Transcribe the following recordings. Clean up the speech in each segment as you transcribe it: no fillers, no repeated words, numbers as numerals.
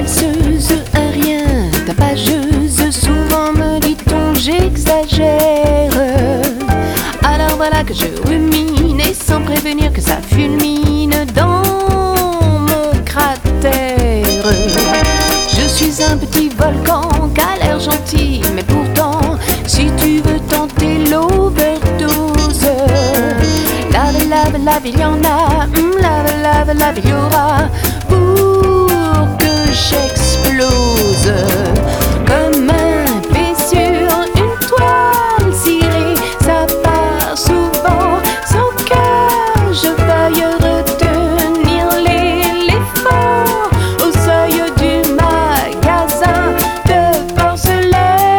valseuse, un rien, tapageuse. Souvent me dit-on j'exagère. Alors voilà que je rumine et sans prévenir que ça fulmine dans mon cratère. Je suis un petit volcan qu'a l'air gentil, mais pourtant si tu veux tenter l'overdose, lave, lave, lave, il y en a, lave, lave, lave, il y aura pour que j'explose comme un pet sur une toile cirée. Ça part souvent sans que je veuille retenir l'éléphant au seuil du magasin de porcelaine.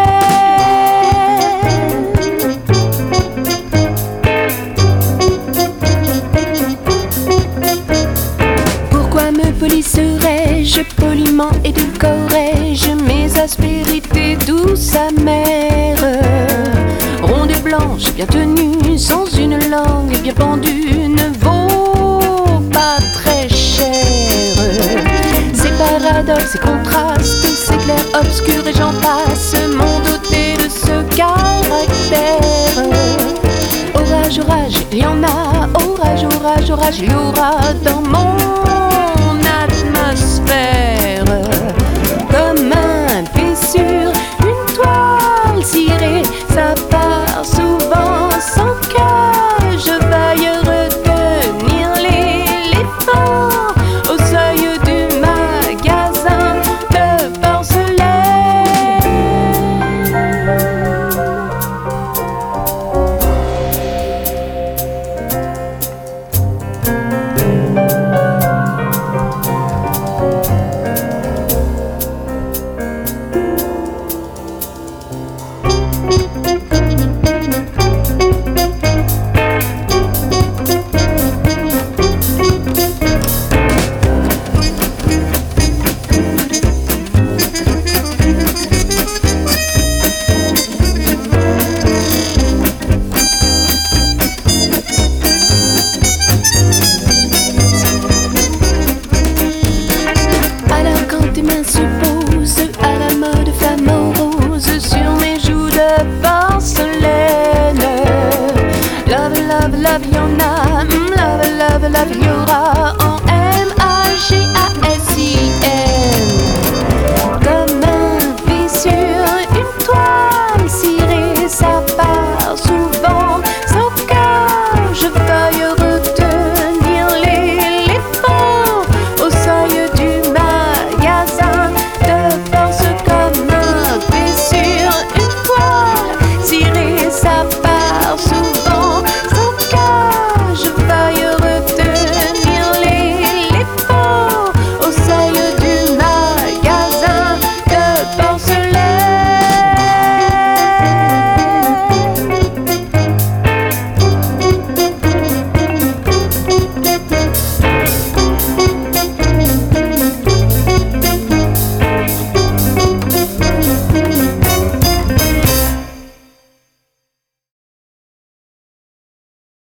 Pourquoi me polisserais-je poliment, édulcorais-je mes aspérités douces amères? Ronde et blanche, bien tenue, sans une langue bien pendue, ne vaut pas très cher. Ces paradoxes, ces contrastes, ces clairs obscurs et j'en passe m'ont doté de ce caractère. Orage, orage, il y en a, orage, orage, orage, il y aura dans mon